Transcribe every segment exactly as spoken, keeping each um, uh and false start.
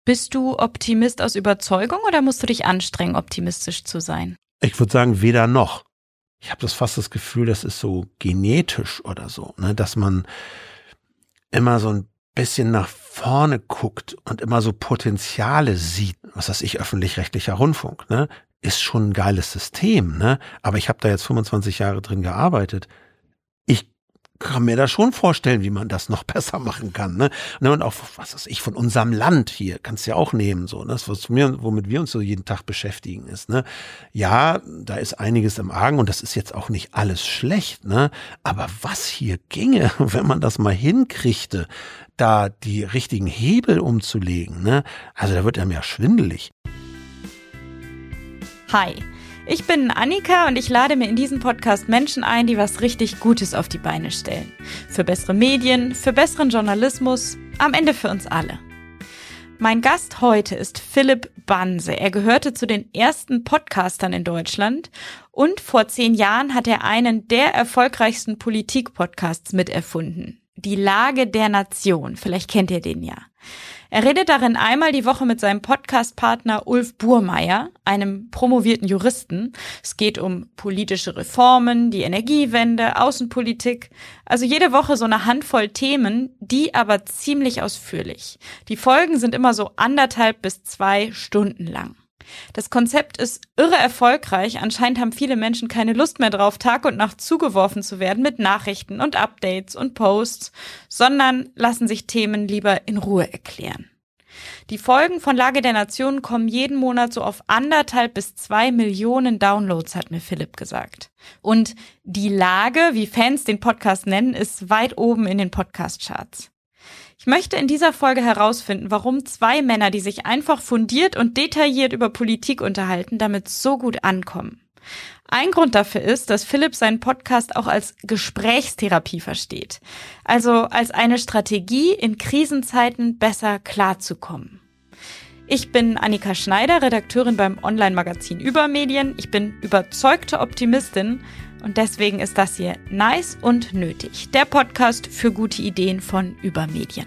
Bist du Optimist aus Überzeugung oder musst du dich anstrengen, optimistisch zu sein? Ich würde sagen, weder noch. Ich habe das fast das Gefühl, das ist so genetisch oder so, ne, dass man immer so ein bisschen nach vorne guckt und immer so Potenziale sieht. Was weiß ich, öffentlich-rechtlicher Rundfunk, ne, ist schon ein geiles System, ne, aber ich habe da jetzt fünfundzwanzig Jahre drin gearbeitet. Ich kann mir da schon vorstellen, wie man das noch besser machen kann, ne? Und auch, was weiß ich, von unserem Land hier, kannst du ja auch nehmen, so, ne? Das, was wir, womit wir uns so jeden Tag beschäftigen, ist, ne? Ja, da ist einiges im Argen und das ist jetzt auch nicht alles schlecht, ne? Aber was hier ginge, wenn man das mal hinkriegte, da die richtigen Hebel umzulegen, ne? Also da wird einem ja schwindelig. Hi. Ich bin Annika und ich lade mir in diesen Podcast Menschen ein, die was richtig Gutes auf die Beine stellen. Für bessere Medien, für besseren Journalismus, am Ende für uns alle. Mein Gast heute ist Philipp Banse. Er gehörte zu den ersten Podcastern in Deutschland und vor zehn Jahren hat er einen der erfolgreichsten Politik-Podcasts miterfunden. Die Lage der Nation. Vielleicht kennt ihr den ja. Er redet darin einmal die Woche mit seinem Podcast-Partner Ulf Burmeier, einem promovierten Juristen. Es geht um politische Reformen, die Energiewende, Außenpolitik. Also jede Woche so eine Handvoll Themen, die aber ziemlich ausführlich. Die Folgen sind immer so anderthalb bis zwei Stunden lang. Das Konzept ist irre erfolgreich. Anscheinend haben viele Menschen keine Lust mehr drauf, Tag und Nacht zugeworfen zu werden mit Nachrichten und Updates und Posts, sondern lassen sich Themen lieber in Ruhe erklären. Die Folgen von Lage der Nation kommen jeden Monat so auf anderthalb bis zwei Millionen Downloads, hat mir Philipp gesagt. Und die Lage, wie Fans den Podcast nennen, ist weit oben in den Podcast-Charts. Ich möchte in dieser Folge herausfinden, warum zwei Männer, die sich einfach fundiert und detailliert über Politik unterhalten, damit so gut ankommen. Ein Grund dafür ist, dass Philipp seinen Podcast auch als Gesprächstherapie versteht. Also als eine Strategie, in Krisenzeiten besser klarzukommen. Ich bin Annika Schneider, Redakteurin beim Online-Magazin Übermedien. Ich bin überzeugte Optimistin und deswegen ist das hier Nice und Nötig, der Podcast für gute Ideen von Übermedien.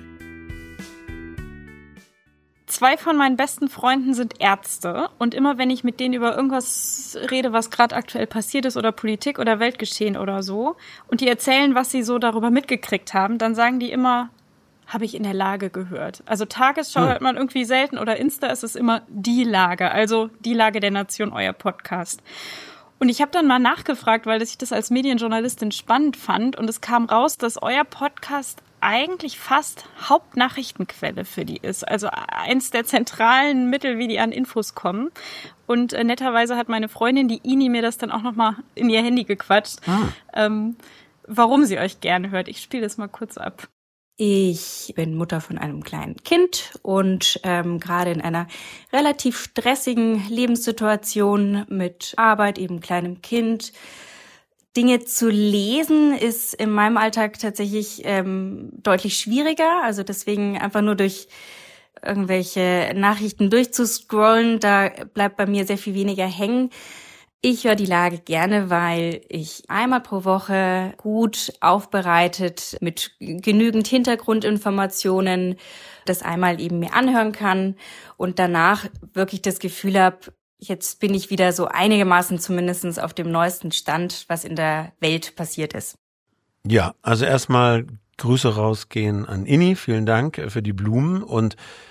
Zwei von meinen besten Freunden sind Ärzte und immer wenn ich mit denen über irgendwas rede, was gerade aktuell passiert ist oder Politik oder Weltgeschehen oder so und die erzählen, was sie so darüber mitgekriegt haben, dann sagen die immer, habe ich in der Lage gehört. Also Tagesschau hört man irgendwie selten oder Insta ist es immer die Lage, also die Lage der Nation, euer Podcast. Und ich habe dann mal nachgefragt, weil ich das als Medienjournalistin spannend fand und es kam raus, dass euer Podcast eigentlich fast Hauptnachrichtenquelle für die ist. Also eins der zentralen Mittel, wie die an Infos kommen. Und äh, netterweise hat meine Freundin, die Ini, mir das dann auch nochmal in ihr Handy gequatscht, ah. ähm, warum sie euch gerne hört. Ich spiele das mal kurz ab. Ich bin Mutter von einem kleinen Kind und ähm, gerade in einer relativ stressigen Lebenssituation mit Arbeit, eben kleinem Kind. Dinge zu lesen ist in meinem Alltag tatsächlich ähm, deutlich schwieriger. Also deswegen einfach nur durch irgendwelche Nachrichten durchzuscrollen, da bleibt bei mir sehr viel weniger hängen. Ich höre die Lage gerne, weil ich einmal pro Woche gut aufbereitet mit genügend Hintergrundinformationen das einmal eben mir anhören kann und danach wirklich das Gefühl habe, jetzt bin ich wieder so einigermaßen zumindest auf dem neuesten Stand, was in der Welt passiert ist. Ja, also erstmal Grüße rausgehen an Inni, vielen Dank für die Blumen und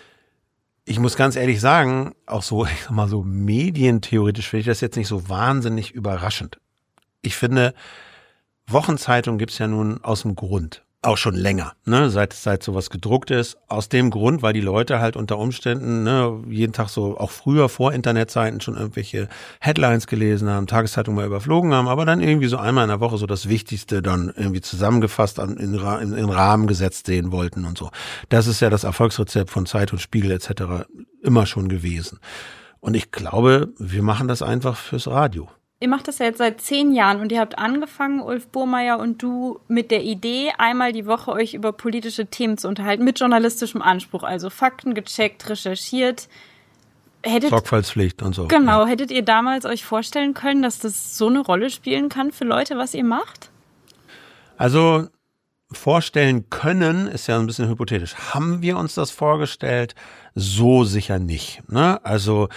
ich muss ganz ehrlich sagen, auch so, ich sag mal so medientheoretisch finde ich das jetzt nicht so wahnsinnig überraschend. Ich finde, Wochenzeitung gibt's ja nun aus dem Grund. Auch schon länger, ne, seit seit sowas gedruckt ist. Aus dem Grund, weil die Leute halt unter Umständen, ne, jeden Tag so, auch früher vor Internetzeiten schon irgendwelche Headlines gelesen haben, Tageszeitung mal überflogen haben, aber dann irgendwie so einmal in der Woche so das Wichtigste dann irgendwie zusammengefasst an, in, in, in Rahmen gesetzt sehen wollten und so. Das ist ja das Erfolgsrezept von Zeit und Spiegel et cetera immer schon gewesen. Und ich glaube, wir machen das einfach fürs Radio. Ihr macht das ja jetzt seit zehn Jahren und ihr habt angefangen, Ulf Burmeier und du, mit der Idee, einmal die Woche euch über politische Themen zu unterhalten, mit journalistischem Anspruch, also Fakten gecheckt, recherchiert. Hättet, Sorgfaltspflicht und so. Genau, ja. Hättet ihr damals euch vorstellen können, dass das so eine Rolle spielen kann für Leute, was ihr macht? Also vorstellen können, ist ja ein bisschen hypothetisch. Haben wir uns das vorgestellt? So sicher nicht. Ne? Also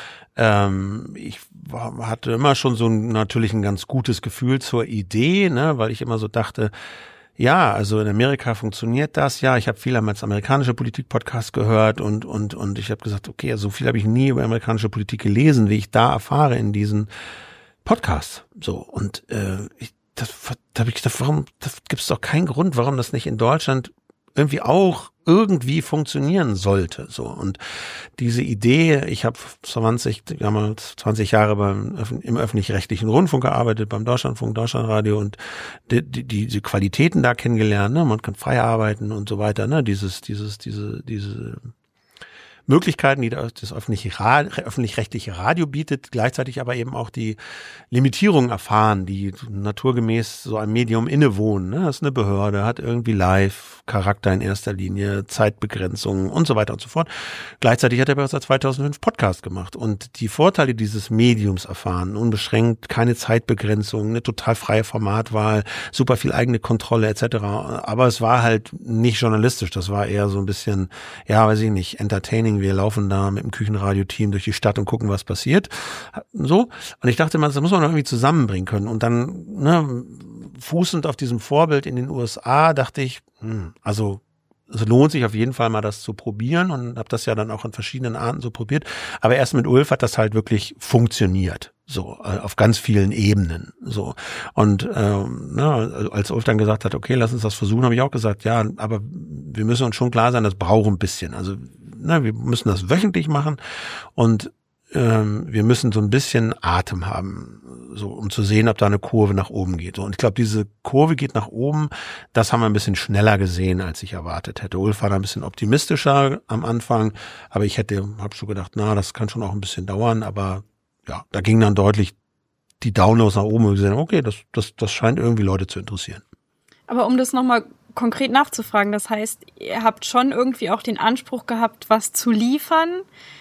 ähm, ich war, hatte immer schon so ein, natürlich ein ganz gutes Gefühl zur Idee, ne? Weil ich immer so dachte, ja, also in Amerika funktioniert das. Ja, ich habe viel als amerikanische Politik-Podcast gehört und und und ich habe gesagt, okay, so viel habe ich nie über amerikanische Politik gelesen, wie ich da erfahre in diesen Podcasts. So und äh, ich Das, da habe ich gedacht, warum, da gibt es doch keinen Grund, warum das nicht in Deutschland irgendwie auch irgendwie funktionieren sollte. So und diese Idee, ich habe zwanzig, zwanzig Jahre beim, im öffentlich-rechtlichen Rundfunk gearbeitet, beim Deutschlandfunk, Deutschlandradio und die, die, diese Qualitäten da kennengelernt. Ne? Man kann frei arbeiten und so weiter. Ne? Dieses, dieses, diese, diese Möglichkeiten, die das öffentlich-rechtliche Radio bietet, gleichzeitig aber eben auch die Limitierungen erfahren, die naturgemäß so einem Medium innewohnen. Das ist eine Behörde, hat irgendwie Live-Charakter in erster Linie, Zeitbegrenzungen und so weiter und so fort. Gleichzeitig hat er bereits seit zweitausendfünf Podcast gemacht und die Vorteile dieses Mediums erfahren, unbeschränkt, keine Zeitbegrenzung, eine total freie Formatwahl, super viel eigene Kontrolle et cetera. Aber es war halt nicht journalistisch, das war eher so ein bisschen, ja, weiß ich nicht, entertaining. Wir laufen da mit dem Küchenradio-Team durch die Stadt und gucken, was passiert. So. Und ich dachte mal, das muss man irgendwie zusammenbringen können. Und dann, ne, fußend auf diesem Vorbild in den U S A, dachte ich, hm, also es lohnt sich auf jeden Fall mal, das zu probieren und habe das ja dann auch in verschiedenen Arten so probiert. Aber erst mit Ulf hat das halt wirklich funktioniert. So, auf ganz vielen Ebenen. So. Und ähm, ne, als Ulf dann gesagt hat, okay, lass uns das versuchen, habe ich auch gesagt, ja, aber wir müssen uns schon klar sein, das braucht ein bisschen. Also ne, wir müssen das wöchentlich machen und ähm, wir müssen so ein bisschen Atem haben, so um zu sehen, ob da eine Kurve nach oben geht. So, und ich glaube, diese Kurve geht nach oben, das haben wir ein bisschen schneller gesehen, als ich erwartet hätte. Ulf war da ein bisschen optimistischer am Anfang, aber ich hätte, habe schon gedacht, na, das kann schon auch ein bisschen dauern, aber ja, da ging dann deutlich die Downloads nach oben und wir gesehen, okay, das, das, das scheint irgendwie Leute zu interessieren. Aber um das nochmal konkret nachzufragen, das heißt, ihr habt schon irgendwie auch den Anspruch gehabt, was zu liefern,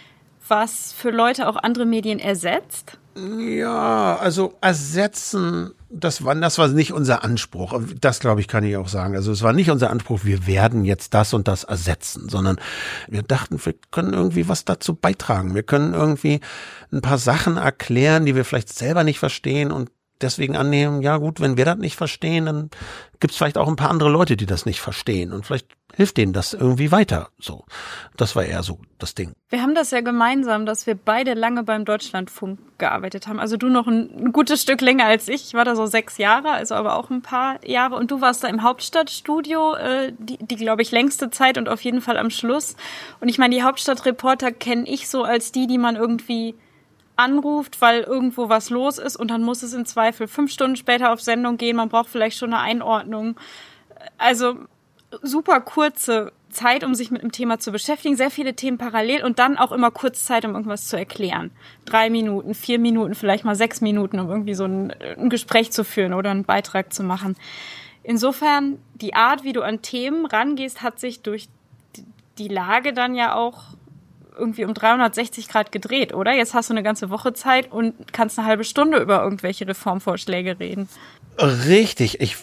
was für Leute auch andere Medien ersetzt? Ja, also ersetzen, das war, das war nicht unser Anspruch. Das, glaube ich, kann ich auch sagen. Also es war nicht unser Anspruch, wir werden jetzt das und das ersetzen, sondern wir dachten, wir können irgendwie was dazu beitragen. Wir können irgendwie ein paar Sachen erklären, die wir vielleicht selber nicht verstehen und deswegen annehmen, ja gut, wenn wir das nicht verstehen, dann gibt es vielleicht auch ein paar andere Leute, die das nicht verstehen und vielleicht hilft denen das irgendwie weiter. So, das war eher so das Ding. Wir haben das ja gemeinsam, dass wir beide lange beim Deutschlandfunk gearbeitet haben. Also du noch ein, ein gutes Stück länger als ich. Ich war da so sechs Jahre, also aber auch ein paar Jahre. Und du warst da im Hauptstadtstudio, äh, die, die glaube ich, längste Zeit und auf jeden Fall am Schluss. Und ich meine, die Hauptstadtreporter kenne ich so als die, die man irgendwie anruft, weil irgendwo was los ist und dann muss es im Zweifel fünf Stunden später auf Sendung gehen. Man braucht vielleicht schon eine Einordnung. Also super kurze Zeit, um sich mit einem Thema zu beschäftigen. Sehr viele Themen parallel und dann auch immer kurz Zeit, um irgendwas zu erklären. Drei Minuten, vier Minuten, vielleicht mal sechs Minuten, um irgendwie so ein, ein Gespräch zu führen oder einen Beitrag zu machen. Insofern, die Art, wie du an Themen rangehst, hat sich durch die Lage dann ja auch irgendwie um dreihundertsechzig Grad gedreht, oder? Jetzt hast du eine ganze Woche Zeit und kannst eine halbe Stunde über irgendwelche Reformvorschläge reden. Richtig. Ich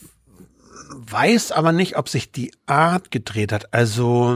weiß aber nicht, ob sich die Art gedreht hat. Also,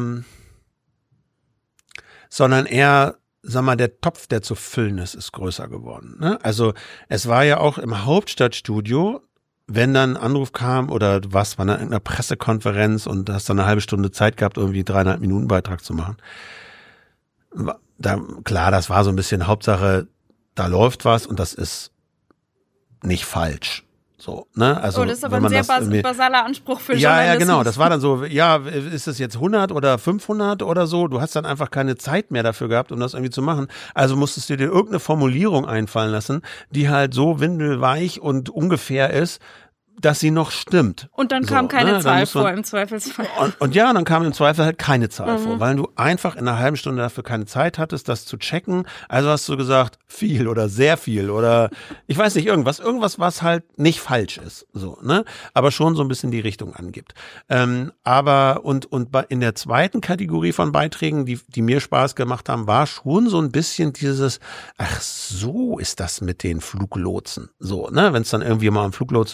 sondern eher, sag mal, der Topf, der zu füllen ist, ist größer geworden. Ne? Also, es war ja auch im Hauptstadtstudio, wenn dann ein Anruf kam oder du warst bei einer, einer Pressekonferenz und hast dann eine halbe Stunde Zeit gehabt, irgendwie dreieinhalb Minuten Beitrag zu machen. Da, klar, das war so ein bisschen Hauptsache, da läuft was und das ist nicht falsch. So, ne? Also, oh, das ist aber ein sehr bas- basaler Anspruch für Journalismus. Ja, ja, genau. Das war dann so, ja, ist es jetzt hundert oder fünfhundert oder so? Du hast dann einfach keine Zeit mehr dafür gehabt, um das irgendwie zu machen. Also musstest du dir irgendeine Formulierung einfallen lassen, die halt so windelweich und ungefähr ist, dass sie noch stimmt. Und dann kam so, keine ne? Zahl vor im Zweifelsfall. Und, und ja, dann kam im Zweifel halt keine Zahl mhm. vor, weil du einfach in einer halben Stunde dafür keine Zeit hattest, das zu checken. Also hast du gesagt, viel oder sehr viel oder ich weiß nicht, irgendwas, irgendwas, was halt nicht falsch ist, so, ne? Aber schon so ein bisschen die Richtung angibt. Ähm, aber und und in der zweiten Kategorie von Beiträgen, die die mir Spaß gemacht haben, war schon so ein bisschen dieses, ach so ist das mit den Fluglotsen, so, ne? Wenn es dann irgendwie mal um Fluglotsenstreit ging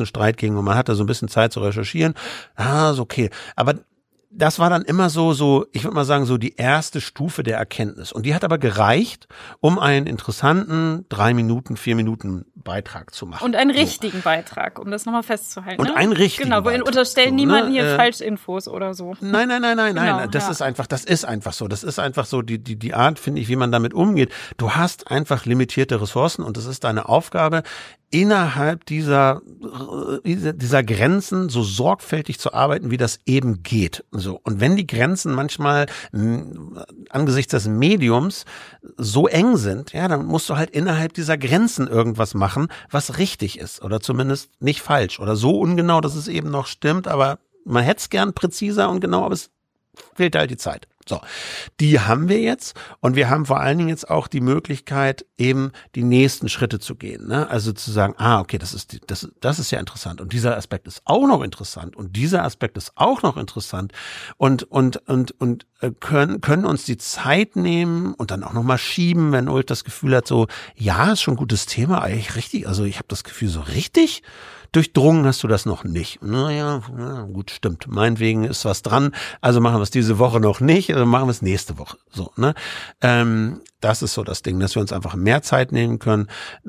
Ding und man hatte so ein bisschen Zeit zu recherchieren. Ah, ist okay. Aber das war dann immer so, so, ich würde mal sagen, so die erste Stufe der Erkenntnis. Und die hat aber gereicht, um einen interessanten drei Minuten, vier Minuten Beitrag zu machen. Und einen richtigen so. Beitrag, um das nochmal festzuhalten. Und ne? einen richtigen Genau, wir unterstellen so, niemanden ne? hier äh, Falschinfos oder so. Nein, nein, nein, nein, genau, nein. Das ja. ist einfach, das ist einfach so. Das ist einfach so die, die, die Art, finde ich, wie man damit umgeht. Du hast einfach limitierte Ressourcen und es ist deine Aufgabe, innerhalb dieser, dieser Grenzen so sorgfältig zu arbeiten, wie das eben geht. So. Und wenn die Grenzen manchmal mh, angesichts des Mediums so eng sind, ja, dann musst du halt innerhalb dieser Grenzen irgendwas machen, was richtig ist oder zumindest nicht falsch oder so ungenau, dass es eben noch stimmt, aber man hätte es gern präziser und genau, aber es fehlt halt die Zeit. So, die haben wir jetzt und wir haben vor allen Dingen jetzt auch die Möglichkeit, eben die nächsten Schritte zu gehen. Ne? Also zu sagen, ah, okay, das ist, die, das, das ist ja interessant und dieser Aspekt ist auch noch interessant und dieser Aspekt ist auch noch interessant und und und und können können uns die Zeit nehmen und dann auch noch mal schieben, wenn Ulf das Gefühl hat, so, ja, ist schon ein gutes Thema, eigentlich richtig. Also ich habe das Gefühl, so richtig durchdrungen hast du das noch nicht. Naja, na gut, stimmt. Meinetwegen ist was dran. Also machen wir es diese Woche noch nicht, also machen wir es nächste Woche. So, ne? Ähm, das ist so das Ding, dass wir uns einfach mehr Zeit nehmen können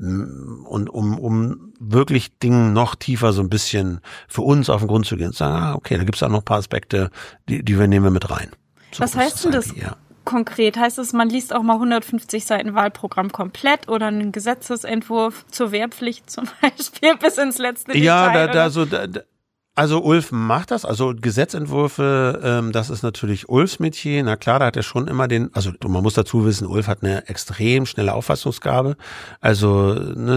und um um wirklich Dingen noch tiefer so ein bisschen für uns auf den Grund zu gehen und sagen, ah, okay, da gibt es auch noch ein paar Aspekte, die, die wir nehmen wir mit rein. So, was heißt denn das? Ja. Konkret heißt es, man liest auch mal hundertfünfzig Seiten Wahlprogramm komplett oder einen Gesetzesentwurf zur Wehrpflicht zum Beispiel bis ins letzte Detail? Ja, da, da so, da, also Ulf macht das, also Gesetzentwürfe, ähm, das ist natürlich Ulfs Metier. Na klar, da hat er schon immer den, also man muss dazu wissen, Ulf hat eine extrem schnelle Auffassungsgabe. Also, ne,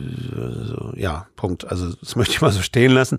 so, ja, Punkt. Also das möchte ich mal so stehen lassen.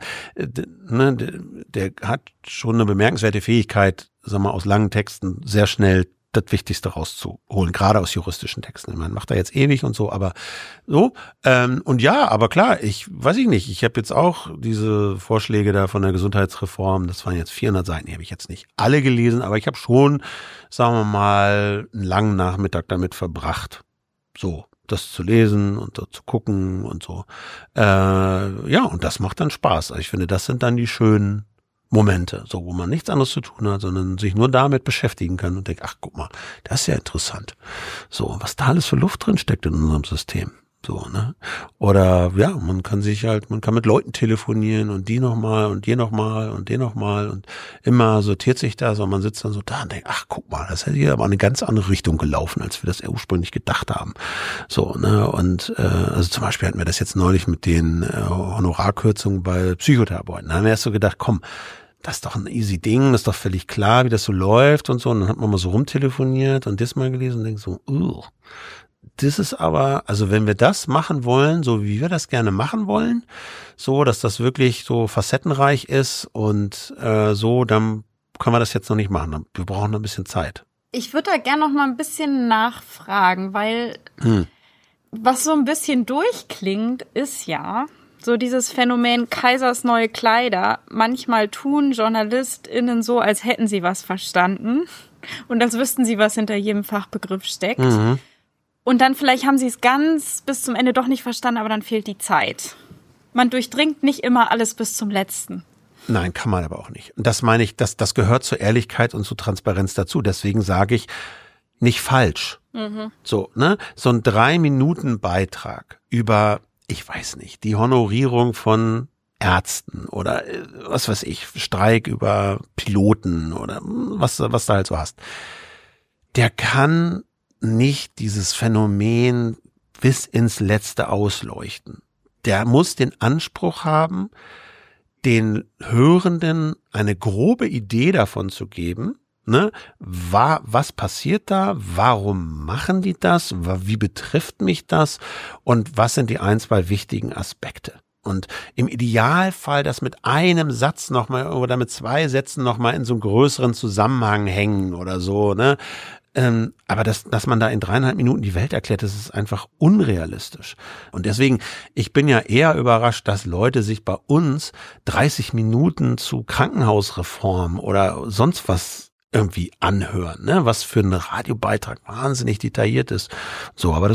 Ne, der hat schon eine bemerkenswerte Fähigkeit, sag mal, aus langen Texten sehr schnell das Wichtigste rauszuholen, gerade aus juristischen Texten. Man macht da jetzt ewig und so, aber so. Ähm, und ja, aber klar, ich weiß ich nicht. Ich habe jetzt auch diese Vorschläge da von der Gesundheitsreform, das waren jetzt vierhundert Seiten, die habe ich jetzt nicht alle gelesen, aber ich habe schon, sagen wir mal, einen langen Nachmittag damit verbracht, so das zu lesen und so zu gucken und so. Äh, ja, und das macht dann Spaß. Also ich finde, das sind dann die schönen Momente, so wo man nichts anderes zu tun hat, sondern sich nur damit beschäftigen kann und denkt, ach guck mal, das ist ja interessant. So, was da alles für Luft drin steckt in unserem System. So, ne? Oder ja, man kann sich halt, man kann mit Leuten telefonieren und die nochmal und die nochmal und den nochmal und immer sortiert sich das und man sitzt dann so da und denkt, ach guck mal, das ist hier aber eine ganz andere Richtung gelaufen, als wir das ursprünglich gedacht haben. So, ne? Und äh, also zum Beispiel hatten wir das jetzt neulich mit den äh, Honorarkürzungen bei Psychotherapeuten. Da haben wir erst so gedacht, komm, das ist doch ein easy Ding, das ist doch völlig klar, wie das so läuft und so. Und dann hat man mal so rumtelefoniert und das mal gelesen und denkt so, uh, das ist aber, also wenn wir das machen wollen, so wie wir das gerne machen wollen, so, dass das wirklich so facettenreich ist und äh, so, dann können wir das jetzt noch nicht machen. Wir brauchen noch ein bisschen Zeit. Ich würde da gerne noch mal ein bisschen nachfragen, weil hm. was so ein bisschen durchklingt, ist ja so dieses Phänomen Kaisers neue Kleider. Manchmal tun JournalistInnen so, als hätten sie was verstanden und als wüssten sie, was hinter jedem Fachbegriff steckt. Mhm. Und dann vielleicht haben sie es ganz bis zum Ende doch nicht verstanden, aber dann fehlt die Zeit. Man durchdringt nicht immer alles bis zum Letzten. Nein, kann man aber auch nicht. Und das meine ich, das, das gehört zur Ehrlichkeit und zur Transparenz dazu. Deswegen sage ich, nicht falsch. Mhm. So, ne? So ein Drei-Minuten-Beitrag über, ich weiß nicht, die Honorierung von Ärzten oder was weiß ich, Streik über Piloten oder was, was da halt so hast. Der kann nicht dieses Phänomen bis ins Letzte ausleuchten. Der muss den Anspruch haben, den Hörenden eine grobe Idee davon zu geben, ne, war, was passiert da, warum machen die das, wie betrifft mich das und was sind die ein, zwei wichtigen Aspekte. Und im Idealfall das mit einem Satz nochmal oder mit zwei Sätzen nochmal in so einem größeren Zusammenhang hängen oder so, ne. Ähm, aber dass, dass man da in dreieinhalb Minuten die Welt erklärt, das ist einfach unrealistisch. Und deswegen, ich bin ja eher überrascht, dass Leute sich bei uns dreißig Minuten zu Krankenhausreform oder sonst was irgendwie anhören, ne? Was für ein Radiobeitrag wahnsinnig detailliert ist. So, aber das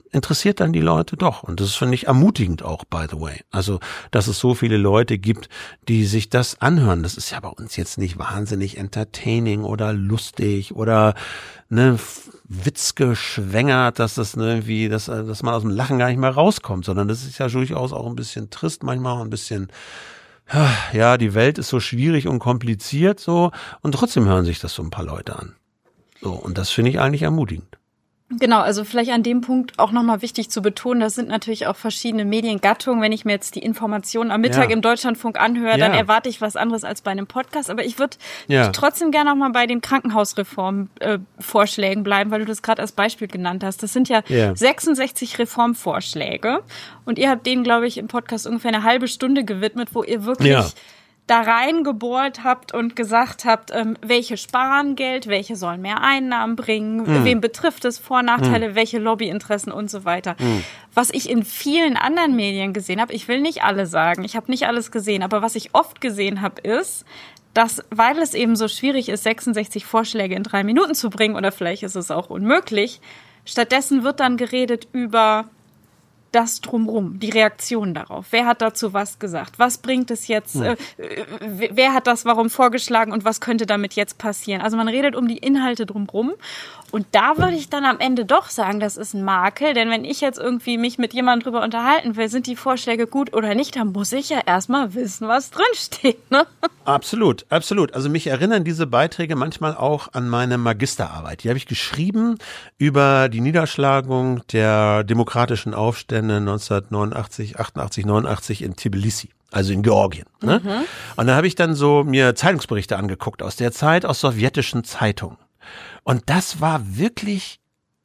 interessiert dann die Leute doch. Und das finde ich ermutigend auch, by the way. Also, dass es so viele Leute gibt, die sich das anhören. Das ist ja bei uns jetzt nicht wahnsinnig entertaining oder lustig oder ne, witzgeschwängert, dass das ne, irgendwie, dass, dass man aus dem Lachen gar nicht mehr rauskommt, sondern das ist ja durchaus auch ein bisschen trist manchmal, ein bisschen, ja, die Welt ist so schwierig und kompliziert so und trotzdem hören sich das so ein paar Leute an. So, und das finde ich eigentlich ermutigend. Genau, also vielleicht an dem Punkt auch nochmal wichtig zu betonen, das sind natürlich auch verschiedene Mediengattungen. Wenn ich mir jetzt die Informationen am Mittag ja. im Deutschlandfunk anhöre, ja. dann erwarte ich was anderes als bei einem Podcast. Aber ich würde ja. trotzdem gerne nochmal bei den Krankenhausreformvorschlägen äh, bleiben, weil du das gerade als Beispiel genannt hast. Das sind ja, ja sechsundsechzig Reformvorschläge und ihr habt denen, glaube ich, im Podcast ungefähr eine halbe Stunde gewidmet, wo ihr wirklich... Ja. da reingebohrt habt und gesagt habt, ähm, welche sparen Geld, welche sollen mehr Einnahmen bringen, mm. wen betrifft es, Vor- und Nachteile, mm. welche Lobbyinteressen und so weiter. Mm. Was ich in vielen anderen Medien gesehen habe, ich will nicht alle sagen, ich habe nicht alles gesehen, aber was ich oft gesehen habe, ist, dass, weil es eben so schwierig ist, sechsundsechzig Vorschläge in drei Minuten zu bringen, oder vielleicht ist es auch unmöglich, stattdessen wird dann geredet über das Drumrum, die Reaktion darauf. Wer hat dazu was gesagt? Was bringt es jetzt? Hm. Äh, wer hat das warum vorgeschlagen und was könnte damit jetzt passieren? Also man redet um die Inhalte drumrum. Und da würde ich dann am Ende doch sagen, das ist ein Makel, denn wenn ich jetzt irgendwie mich mit jemandem drüber unterhalten will, sind die Vorschläge gut oder nicht, dann muss ich ja erstmal wissen, was drinsteht, ne? Absolut, absolut. Also mich erinnern diese Beiträge manchmal auch an meine Magisterarbeit. Die habe ich geschrieben über die Niederschlagung der demokratischen Aufstände neunzehnhundertneunundachtzig, achtundachtzig, neunundachtzig in Tbilisi. Also in Georgien. Ne? Mhm. Und da habe ich dann so mir Zeitungsberichte angeguckt aus der Zeit, aus sowjetischen Zeitungen. Und das war wirklich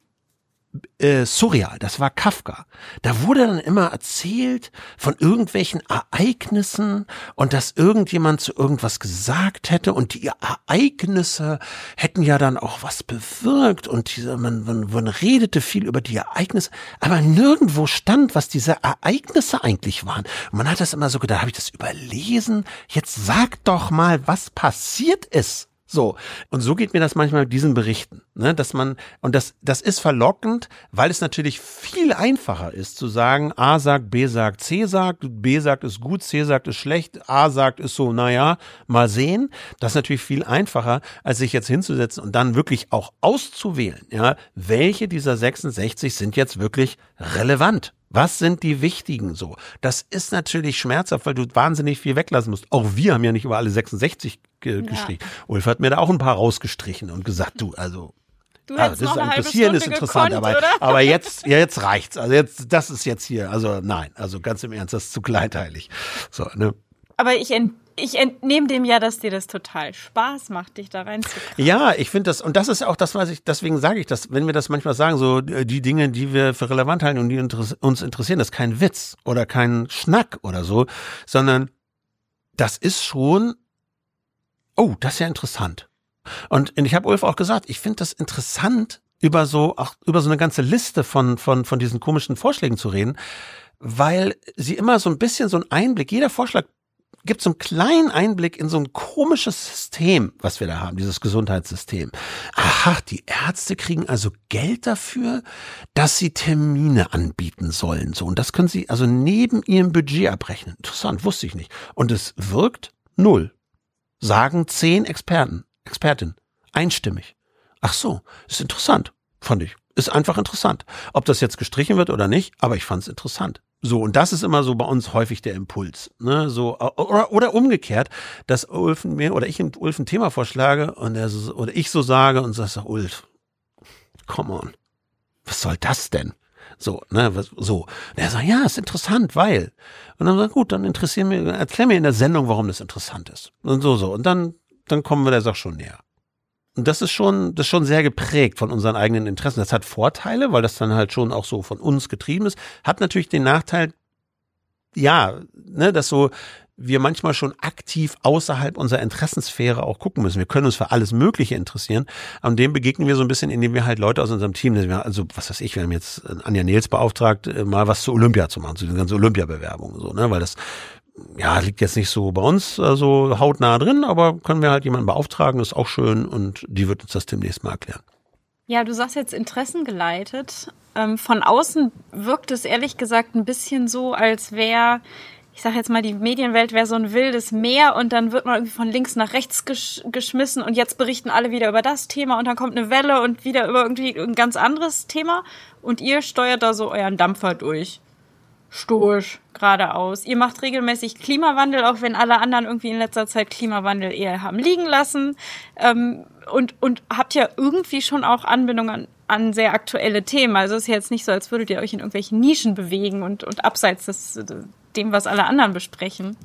äh, surreal, das war Kafka. Da wurde dann immer erzählt von irgendwelchen Ereignissen und dass irgendjemand zu irgendwas gesagt hätte und die Ereignisse hätten ja dann auch was bewirkt und diese, man, man, man redete viel über die Ereignisse, aber nirgendwo stand, was diese Ereignisse eigentlich waren. Und man hat das immer so gedacht, habe ich das überlesen? Jetzt sag doch mal, was passiert ist. So. Und so geht mir das manchmal mit diesen Berichten, ne, dass man, und das, das ist verlockend, weil es natürlich viel einfacher ist zu sagen, A sagt, B sagt, C sagt, B sagt ist gut, C sagt ist schlecht, A sagt ist so, naja, mal sehen. Das ist natürlich viel einfacher, als sich jetzt hinzusetzen und dann wirklich auch auszuwählen, ja, welche dieser sechsundsechzig sind jetzt wirklich relevant. Was sind die wichtigen so? Das ist natürlich schmerzhaft, weil du wahnsinnig viel weglassen musst. Auch wir haben ja nicht über alle sechsundsechzig ge- ja. gestrichen. Ulf hat mir da auch ein paar rausgestrichen und gesagt, du, also du hättest also, das noch eine ist interessieren ist interessant, gekonnt, aber, oder? aber jetzt, ja, jetzt reicht's. Also jetzt, das ist jetzt hier, also nein, also ganz im Ernst, das ist zu kleinteilig. So, ne? Aber ich ent- Ich entnehme dem ja, dass dir das total Spaß macht, dich da reinzukramen. Ja, ich finde das, und das ist auch das, was ich, deswegen sage ich das, wenn wir das manchmal sagen, so die Dinge, die wir für relevant halten und die uns interessieren, das ist kein Witz oder kein Schnack oder so, sondern das ist schon, oh, das ist ja interessant. Und ich habe Ulf auch gesagt, ich finde das interessant, über so, auch über so eine ganze Liste von, von, von diesen komischen Vorschlägen zu reden, weil sie immer so ein bisschen so einen Einblick, jeder Vorschlag gibt so einen kleinen Einblick in so ein komisches System, was wir da haben, dieses Gesundheitssystem. Aha, die Ärzte kriegen also Geld dafür, dass sie Termine anbieten sollen. So, und das können sie also neben ihrem Budget abrechnen. Interessant, wusste ich nicht. Und es wirkt null. Sagen zehn Experten, Expertinnen, einstimmig. Ach so, ist interessant, fand ich. Ist einfach interessant. Ob das jetzt gestrichen wird oder nicht, aber ich fand es interessant. So, und das ist immer so bei uns häufig der Impuls, ne, so, oder, oder umgekehrt, dass Ulf mir, oder ich Ulf ein Thema vorschlage und er so, oder ich so sage und sag, Ulf, come on, was soll das denn? So, ne, was, so. Und er sagt, ja, ist interessant, weil. Und dann sagt, gut, dann interessieren mir, erklär mir in der Sendung, warum das interessant ist. Und so, so. Und dann, dann kommen wir der Sache schon näher. Und das ist schon, das ist schon sehr geprägt von unseren eigenen Interessen. Das hat Vorteile, weil das dann halt schon auch so von uns getrieben ist. Hat natürlich den Nachteil, ja, ne, dass so wir manchmal schon aktiv außerhalb unserer Interessensphäre auch gucken müssen. Wir können uns für alles Mögliche interessieren. Und dem begegnen wir so ein bisschen, indem wir halt Leute aus unserem Team, also was weiß ich, wir haben jetzt Anja Nehls beauftragt, mal was zu Olympia zu machen, zu den ganzen Olympia-Bewerbungen, so, ne, weil das, ja, liegt jetzt nicht so bei uns also hautnah drin, aber können wir halt jemanden beauftragen, ist auch schön und die wird uns das demnächst mal erklären. Ja, du sagst jetzt interessengeleitet. Ähm, von außen wirkt es ehrlich gesagt ein bisschen so, als wäre, ich sag jetzt mal, die Medienwelt wäre so ein wildes Meer und dann wird man irgendwie von links nach rechts gesch- geschmissen und jetzt berichten alle wieder über das Thema und dann kommt eine Welle und wieder über irgendwie ein ganz anderes Thema und ihr steuert da so euren Dampfer durch. Stoisch, geradeaus. Ihr macht regelmäßig Klimawandel, auch wenn alle anderen irgendwie in letzter Zeit Klimawandel eher haben liegen lassen. Ähm, und, und habt ja irgendwie schon auch Anbindung an, an sehr aktuelle Themen. Also es ist ja jetzt nicht so, als würdet ihr euch in irgendwelchen Nischen bewegen und, und abseits des, dem, was alle anderen besprechen.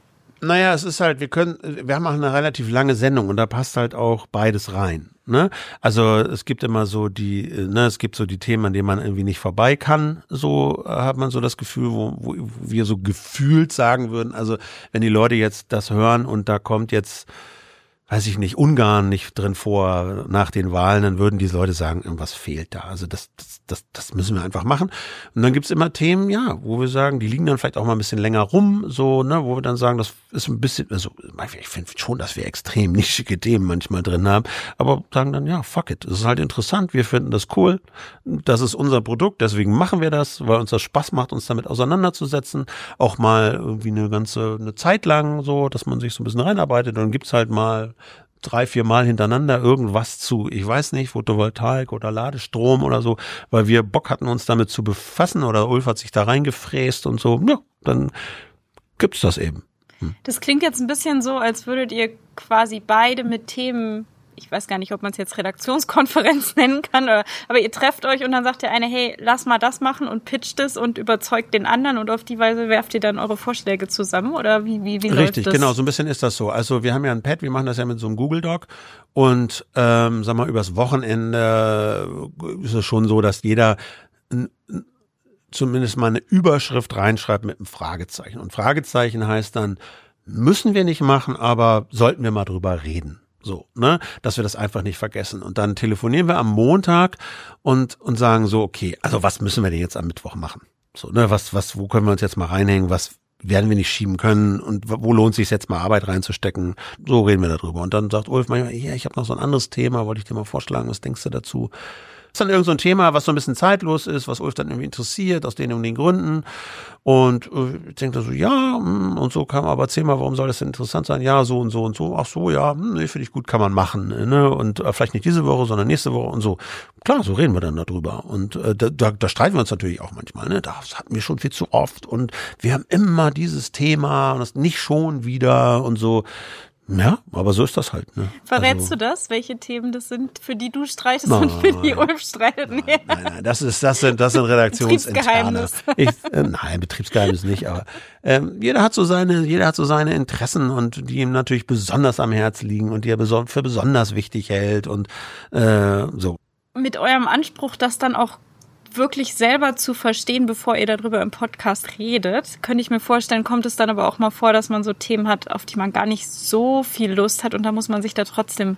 Naja, es ist halt, wir können, wir haben auch eine relativ lange Sendung und da passt halt auch beides rein. Ne? Also es gibt immer so die, ne, es gibt so die Themen, an denen man irgendwie nicht vorbei kann. So äh, hat man so das Gefühl, wo, wo wir so gefühlt sagen würden. Also wenn die Leute jetzt das hören und da kommt jetzt, weiß ich nicht, Ungarn nicht drin vor nach den Wahlen, dann würden diese Leute sagen, irgendwas fehlt da. Also das, das, das, das müssen wir einfach machen. Und dann gibt's immer Themen, ja, wo wir sagen, die liegen dann vielleicht auch mal ein bisschen länger rum, so, ne, wo wir dann sagen, das ist ein bisschen, also ich finde schon, dass wir extrem nischige Themen manchmal drin haben, aber sagen dann, ja, fuck it, das ist halt interessant, wir finden das cool, das ist unser Produkt, deswegen machen wir das, weil uns das Spaß macht, uns damit auseinanderzusetzen, auch mal irgendwie eine ganze, eine Zeit lang so, dass man sich so ein bisschen reinarbeitet und dann gibt's halt mal drei, vier Mal hintereinander irgendwas zu, ich weiß nicht, Photovoltaik oder Ladestrom oder so, weil wir Bock hatten, uns damit zu befassen oder Ulf hat sich da reingefräst und so, ja, dann gibt's das eben. Hm. Das klingt jetzt ein bisschen so, als würdet ihr quasi beide mit Themen, ich weiß gar nicht, ob man es jetzt Redaktionskonferenz nennen kann, oder, aber ihr trefft euch und dann sagt der eine, hey, lass mal das machen und pitcht es und überzeugt den anderen und auf die Weise werft ihr dann eure Vorschläge zusammen oder wie, wie, wie läuft das? Richtig, genau, so ein bisschen ist das so. Also wir haben ja ein Pad, wir machen das ja mit so einem Google Doc und ähm, sag mal, übers Wochenende ist es schon so, dass jeder n, n, zumindest mal eine Überschrift reinschreibt mit einem Fragezeichen. Und Fragezeichen heißt dann, müssen wir nicht machen, aber sollten wir mal drüber reden. So, ne, dass wir das einfach nicht vergessen. Und dann telefonieren wir am Montag und, und sagen so, okay, also was müssen wir denn jetzt am Mittwoch machen? So, ne, was, was, wo können wir uns jetzt mal reinhängen? Was werden wir nicht schieben können? Und wo lohnt es sich jetzt mal Arbeit reinzustecken? So reden wir darüber. Und dann sagt Ulf manchmal, ja, ich habe noch so ein anderes Thema, wollte ich dir mal vorschlagen, was denkst du dazu? Das ist dann irgend so ein Thema, was so ein bisschen zeitlos ist, was Ulf dann irgendwie interessiert, aus den und den Gründen. Und äh, ich denke dann so, ja, und so kann man aber erzähl mal, warum soll das denn interessant sein? Ja, so und so und so. Ach so, ja, nee, finde ich gut, kann man machen. Ne? Und äh, vielleicht nicht diese Woche, sondern nächste Woche und so. Klar, so reden wir dann darüber. Und äh, da, da, da streiten wir uns natürlich auch manchmal. Ne? Das hatten wir schon viel zu oft. Und wir haben immer dieses Thema und das nicht schon wieder und so. Ja, aber so ist das halt. Ne? Verrätst also, du das, welche Themen das sind, für die du streitest nein, und für die Ulf streitet? Nein, nein, nein, das ist, das sind, das sind Redaktionsinterne. Ich, äh, nein, Betriebsgeheimnis nicht, aber ähm, jeder hat so seine, jeder hat so seine Interessen und die ihm natürlich besonders am Herz liegen und die er beso- für besonders wichtig hält und äh, so. Mit eurem Anspruch, das dann auch wirklich selber zu verstehen, bevor ihr darüber im Podcast redet, könnte ich mir vorstellen, kommt es dann aber auch mal vor, dass man so Themen hat, auf die man gar nicht so viel Lust hat und da muss man sich da trotzdem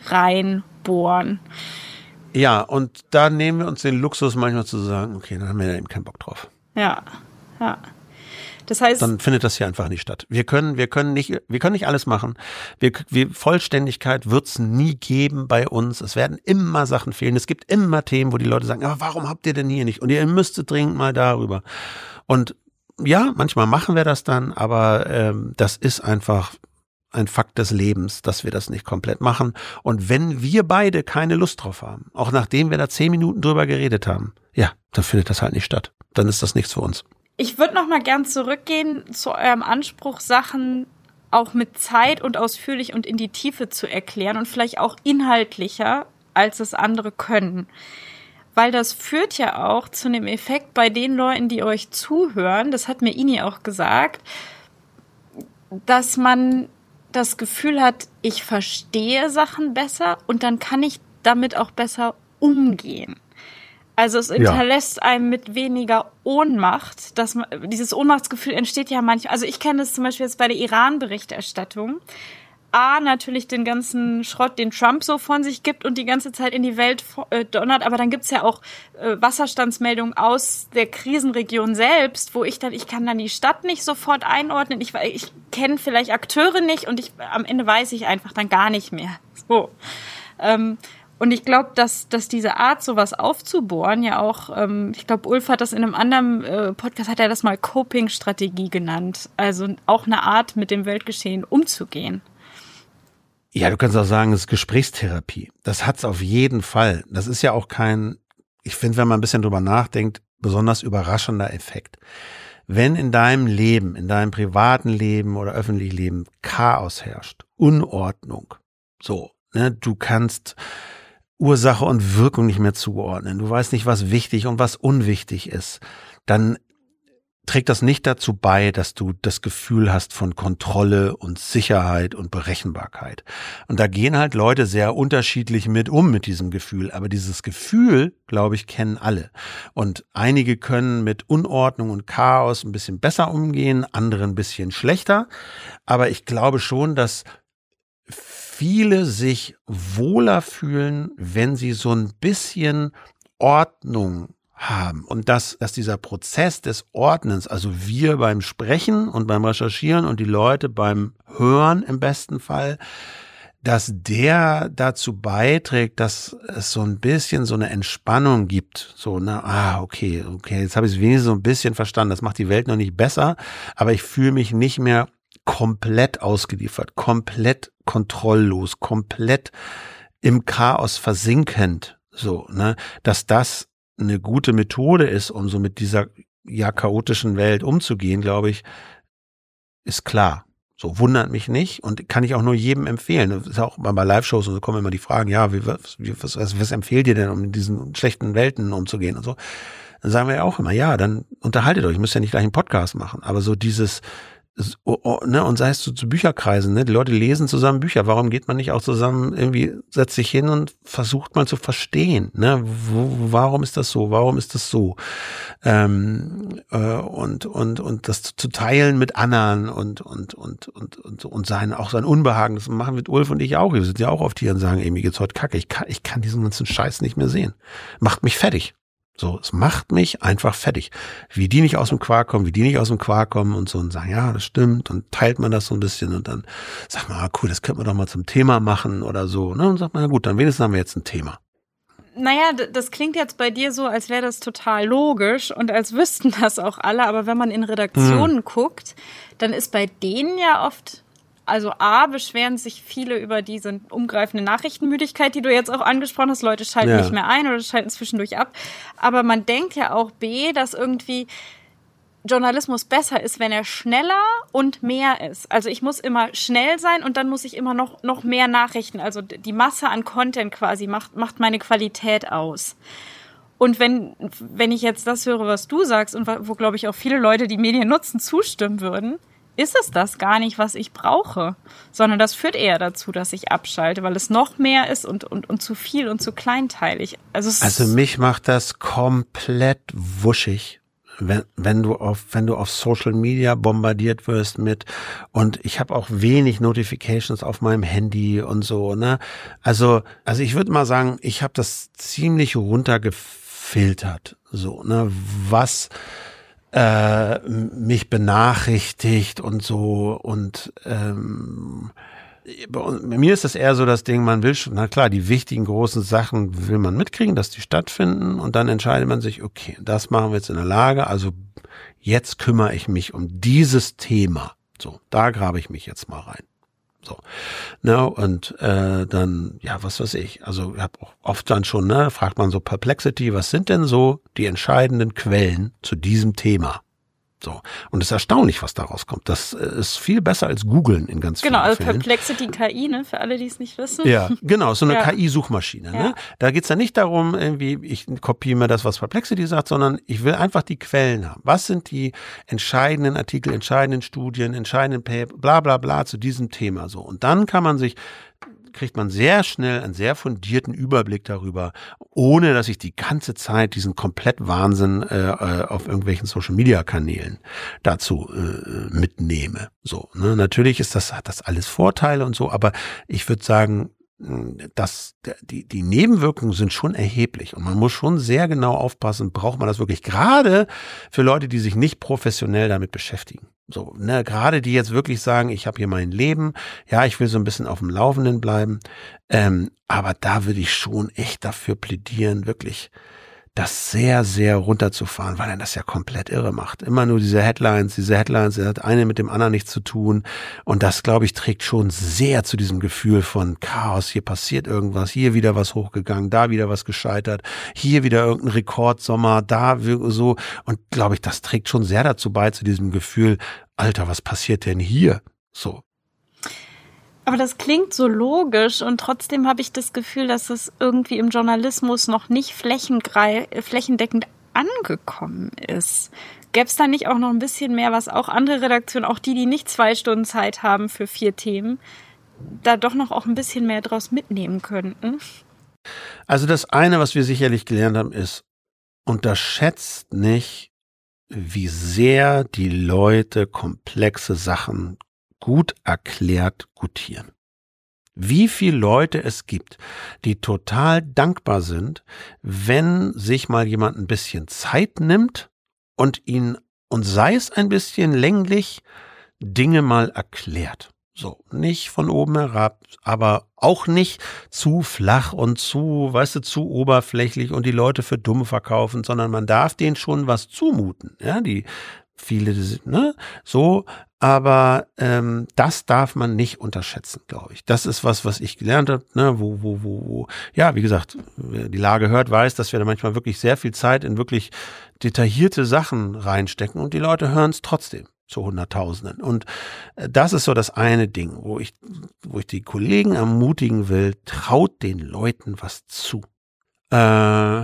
reinbohren. Ja, und da nehmen wir uns den Luxus manchmal zu sagen, okay, dann haben wir da eben keinen Bock drauf. Ja, ja. Das heißt, dann findet das hier einfach nicht statt. Wir können, wir können nicht, wir können nicht alles machen. Wir, wir Vollständigkeit wird's nie geben bei uns. Es werden immer Sachen fehlen. Es gibt immer Themen, wo die Leute sagen, aber warum habt ihr denn hier nicht? Und ihr müsstet dringend mal darüber. Und ja, manchmal machen wir das dann, aber ähm, das ist einfach ein Fakt des Lebens, dass wir das nicht komplett machen. Und wenn wir beide keine Lust drauf haben, auch nachdem wir da zehn Minuten drüber geredet haben, ja, dann findet das halt nicht statt. Dann ist das nichts für uns. Ich würde noch mal gern zurückgehen zu eurem Anspruch, Sachen auch mit Zeit und ausführlich und in die Tiefe zu erklären und vielleicht auch inhaltlicher, als es andere können. Weil das führt ja auch zu einem Effekt bei den Leuten, die euch zuhören, das hat mir Ini auch gesagt, dass man das Gefühl hat, ich verstehe Sachen besser und dann kann ich damit auch besser umgehen. Also es hinterlässt ja. einem mit weniger Ohnmacht. Dass man, dieses Ohnmachtsgefühl entsteht ja manchmal. Also ich kenne das zum Beispiel jetzt bei der Iran-Berichterstattung. A, natürlich den ganzen Schrott, den Trump so von sich gibt und die ganze Zeit in die Welt äh, donnert. Aber dann gibt's ja auch äh, Wasserstandsmeldungen aus der Krisenregion selbst, wo ich dann, ich kann dann die Stadt nicht sofort einordnen. Ich, ich kenne vielleicht Akteure nicht und ich am Ende weiß ich einfach dann gar nicht mehr. So. Ähm, Und ich glaube, dass, dass diese Art, sowas aufzubohren, ja auch, ähm, ich glaube, Ulf hat das in einem anderen äh, Podcast, hat er das mal Coping-Strategie genannt. Also auch eine Art, mit dem Weltgeschehen umzugehen. Ja, du kannst auch sagen, es ist Gesprächstherapie. Das hat's auf jeden Fall. Das ist ja auch kein, ich finde, wenn man ein bisschen drüber nachdenkt, besonders überraschender Effekt. Wenn in deinem Leben, in deinem privaten Leben oder öffentlichen Leben Chaos herrscht, Unordnung, so, ne, du kannst Ursache und Wirkung nicht mehr zuordnen, du weißt nicht, was wichtig und was unwichtig ist, dann trägt das nicht dazu bei, dass du das Gefühl hast von Kontrolle und Sicherheit und Berechenbarkeit. Und da gehen halt Leute sehr unterschiedlich mit um mit diesem Gefühl. Aber dieses Gefühl, glaube ich, kennen alle. Und einige können mit Unordnung und Chaos ein bisschen besser umgehen, andere ein bisschen schlechter. Aber ich glaube schon, dass viele sich wohler fühlen, wenn sie so ein bisschen Ordnung haben. Und dass, dass dieser Prozess des Ordnens, also wir beim Sprechen und beim Recherchieren und die Leute beim Hören im besten Fall, dass der dazu beiträgt, dass es so ein bisschen so eine Entspannung gibt. So, ne, ah, okay, okay, jetzt habe ich es wenigstens so ein bisschen verstanden. Das macht die Welt noch nicht besser, aber ich fühle mich nicht mehr komplett ausgeliefert, komplett kontrolllos, komplett im Chaos versinkend. So, ne, dass das eine gute Methode ist, um so mit dieser ja chaotischen Welt umzugehen, glaube ich, ist klar. So, wundert mich nicht und kann ich auch nur jedem empfehlen. Das ist auch bei Live-Shows und so kommen immer die Fragen, ja, wie, was, was, was empfehlt ihr denn, um in diesen schlechten Welten umzugehen und so. Dann sagen wir ja auch immer, ja, dann unterhaltet euch, müsst ja nicht gleich einen Podcast machen, aber so dieses, Oh, oh, ne, und sei es zu, zu Bücherkreisen, ne? Die Leute lesen zusammen Bücher. Warum geht man nicht auch zusammen irgendwie, setzt sich hin und versucht mal zu verstehen, ne? Wo, warum ist das so? Warum ist das so? Ähm, äh, und und und das zu, zu teilen mit anderen und und und und und und sein auch sein Unbehagen. Das machen mit Ulf und ich auch. Wir sind ja auch oft hier und sagen, ey, mir geht's heute kacke. Ich kann ich kann diesen ganzen Scheiß nicht mehr sehen. Macht mich fertig. So, es macht mich einfach fertig. Wie die nicht aus dem Quark kommen, wie die nicht aus dem Quark kommen und so und sagen, ja, das stimmt, und teilt man das so ein bisschen und dann sagt man, ah, cool, das könnte man doch mal zum Thema machen oder so, ne? Und sagt man, ja gut, dann wenigstens haben wir jetzt ein Thema. Naja, das klingt jetzt bei dir so, als wäre das total logisch und als wüssten das auch alle, aber wenn man in Redaktionen hm. guckt, dann ist bei denen ja oft... Also A, beschweren sich viele über diese umgreifende Nachrichtenmüdigkeit, die du jetzt auch angesprochen hast. Leute schalten ja. nicht mehr ein oder schalten zwischendurch ab. Aber man denkt ja auch B, dass irgendwie Journalismus besser ist, wenn er schneller und mehr ist. Also ich muss immer schnell sein und dann muss ich immer noch, noch mehr Nachrichten. Also die Masse an Content quasi macht, macht meine Qualität aus. Und wenn, wenn ich jetzt das höre, was du sagst und wo, glaube ich, auch viele Leute, die Medien nutzen, zustimmen würden, ist es das gar nicht, was ich brauche, sondern das führt eher dazu, dass ich abschalte, weil es noch mehr ist und, und, und zu viel und zu kleinteilig. Also, es also mich macht das komplett wuschig, wenn, wenn du auf, wenn du auf Social Media bombardiert wirst mit, und ich habe auch wenig Notifications auf meinem Handy und so, ne? Also, also ich würde mal sagen, ich habe das ziemlich runtergefiltert, so, ne? Was Äh, mich benachrichtigt und so und ähm, bei mir ist das eher so das Ding, man will schon, na klar, die wichtigen großen Sachen will man mitkriegen, dass die stattfinden und dann entscheidet man sich, okay, das machen wir jetzt in der Lage, also jetzt kümmere ich mich um dieses Thema, so, da grabe ich mich jetzt mal rein. So, ne, und äh, dann, ja, was weiß ich, also ich habe auch oft dann schon, ne, fragt man so Perplexity, was sind denn so die entscheidenden Quellen zu diesem Thema? So, und es ist erstaunlich, was daraus kommt. Das ist viel besser als googeln in ganz vielen Genau, also Fällen. Perplexity K I, ne, für alle, die es nicht wissen. Ja, genau, so eine ja. K I-Suchmaschine. Ja. Ne? Da geht's ja nicht darum, irgendwie, ich kopiere mir das, was Perplexity sagt, sondern ich will einfach die Quellen haben. Was sind die entscheidenden Artikel, entscheidenden Studien, entscheidenden Paper, bla bla bla zu diesem Thema so. Und dann kann man sich kriegt man sehr schnell einen sehr fundierten Überblick darüber, ohne dass ich die ganze Zeit diesen komplett Wahnsinn äh, auf irgendwelchen Social-Media-Kanälen dazu äh, mitnehme. So, ne? Natürlich ist das, hat das alles Vorteile und so, aber ich würde sagen, das, die, die Nebenwirkungen sind schon erheblich und man muss schon sehr genau aufpassen, braucht man das wirklich, gerade für Leute, die sich nicht professionell damit beschäftigen. So, ne, gerade die jetzt wirklich sagen, ich habe hier mein Leben, ja, ich will so ein bisschen auf dem Laufenden bleiben, ähm, aber da würde ich schon echt dafür plädieren, wirklich das sehr, sehr runterzufahren, weil er das ja komplett irre macht. Immer nur diese Headlines, diese Headlines, das hat eine mit dem anderen nichts zu tun. Und das, glaube ich, trägt schon sehr zu diesem Gefühl von Chaos. Hier passiert irgendwas, hier wieder was hochgegangen, da wieder was gescheitert, hier wieder irgendein Rekordsommer, da so. Und glaube ich, das trägt schon sehr dazu bei, zu diesem Gefühl, Alter, was passiert denn hier? So. Aber das klingt so logisch und trotzdem habe ich das Gefühl, dass es irgendwie im Journalismus noch nicht flächendeckend angekommen ist. Gäbe es da nicht auch noch ein bisschen mehr, was auch andere Redaktionen, auch die, die nicht zwei Stunden Zeit haben für vier Themen, da doch noch auch ein bisschen mehr draus mitnehmen könnten? Also das eine, was wir sicherlich gelernt haben, ist, unterschätzt nicht, wie sehr die Leute komplexe Sachen gut erklärt gutieren. Wie viele Leute es gibt, die total dankbar sind, wenn sich mal jemand ein bisschen Zeit nimmt und ihnen, und sei es ein bisschen länglich, Dinge mal erklärt. So, nicht von oben herab, aber auch nicht zu flach und zu, weißt du, zu oberflächlich und die Leute für dumm verkaufen, sondern man darf denen schon was zumuten. Ja, die viele, ne, so, aber ähm, das darf man nicht unterschätzen, glaube ich. Das ist was, was ich gelernt habe, ne, wo, wo, wo, wo, ja, wie gesagt, wer die Lage hört, weiß, dass wir da manchmal wirklich sehr viel Zeit in wirklich detaillierte Sachen reinstecken und die Leute hören es trotzdem zu Hunderttausenden. Und das ist so das eine Ding, wo ich, wo ich die Kollegen ermutigen will, traut den Leuten was zu. Äh,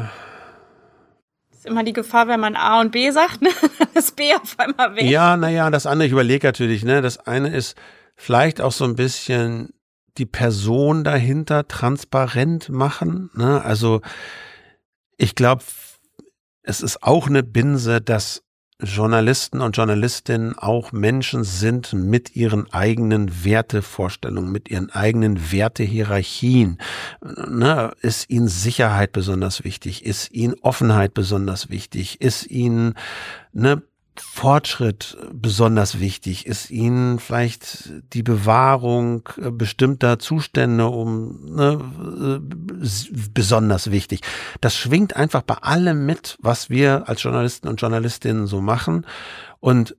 immer die Gefahr, wenn man A und B sagt, ne? Dann ist B auf einmal weg. Ja, naja, das andere, ich überlege natürlich, ne, das eine ist vielleicht auch so ein bisschen die Person dahinter transparent machen, ne, also ich glaube, es ist auch eine Binse, dass Journalisten und Journalistinnen auch Menschen sind mit ihren eigenen Wertevorstellungen, mit ihren eigenen Wertehierarchien. Ne, ist ihnen Sicherheit besonders wichtig? Ist ihnen Offenheit besonders wichtig? Ist ihnen ne, Fortschritt besonders wichtig? Ist ihnen vielleicht die Bewahrung bestimmter Zustände um ne, besonders wichtig? Das schwingt einfach bei allem mit, was wir als Journalisten und Journalistinnen so machen. Und